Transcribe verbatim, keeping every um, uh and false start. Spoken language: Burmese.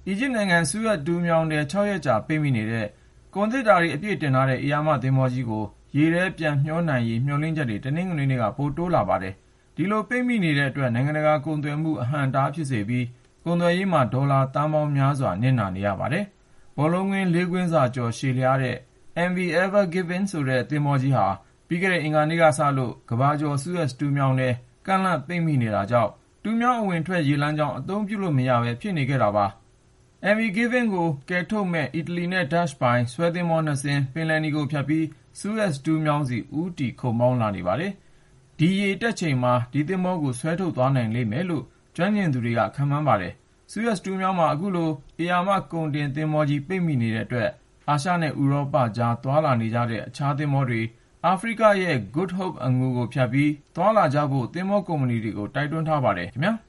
အီဂျစ်နိုင်ငံစူးအက်တူးမြောင်းထဲခြောက်ရက်ကြာပိတ်မိနေတဲ့ကုန်သေတ္တာတွေအပြည့်တင်ထားတဲ့ဧရာမသင်္ဘောကြီးကိုရေထဲပြန်မျှောနိုင်ရေးမျှော်လင့်ချက်တွေတနင်္ဂနွေနေ့ကပိုတိုးလာပါတယ်။ဒီလိုပိတ်မိနေတဲ့အတွက်နိုင်ငံတကာကုန်သွယ်မှုအဟန့်အတားဖြစ်စေပြီးကုန်သွယ်ရေးမှာဒေါ်လာသန်းပေါင်းများစွာနစ်နာနေရပါတယ်။ဘောလုံးကွင်းလေးကွင်းစာကျော်ရှည်လျားတဲ့ အမ် ဗီ Ever Given ဆိုတဲ့သင်္ဘောကြီးဟာပြီးခဲ့တဲ့အင်္ဂါနေ့ကစလို့ကမ္ဘာကျော်စူးအက်တူးမြောင်းထဲကန့်လန့်ပိတ်မိနေတာကြောင့်တူးမြောင်းအဝင်ထွက်ရေလမ်းကြောင်းအသုံးပြုလို့မရပဲဖြစ်နေခဲ့တာပါ။ အမ် ဗီ Given ကိုကယ်ထုတ်မဲ့အီတလီနဲ့ဒတ်ချ်ပိုင်ဆွဲသင်္ဘောနှစ်စင်းပင်လယ်နီကိုဖြတ်ပြီးစူးအက်တူးမြောင်းဆီဦးတည်ခုတ်မောင်းလာနေပါတယ်။ဒီရေတက်ချိန်မှာဒီသင်္ဘောကိုဆွဲထုတ်သွားနိုင်လိမ့်မယ်လို့ကျွမ်းကျင်သူတွေကခန့်မှန်းပါတယ်။စူးအက်တူးမြောင်းမှာအခုလိုဧရာမကုန်တင်သင်္ဘောကြီးပိတ်မိနေတဲ့အတွက်အာရှနဲ့ဥရောပကြားသွားလာနေကြတဲ့အခြားသင်္ဘောတွေအာဖရိကရဲ့ Good Hope အငူကိုဖြတ်ပြီးသွားလာကြဖို့သင်္ဘောကုမ္ပဏီတွေကိုတိုက်တွန်းထားပါတယ်ခင်ဗျာ။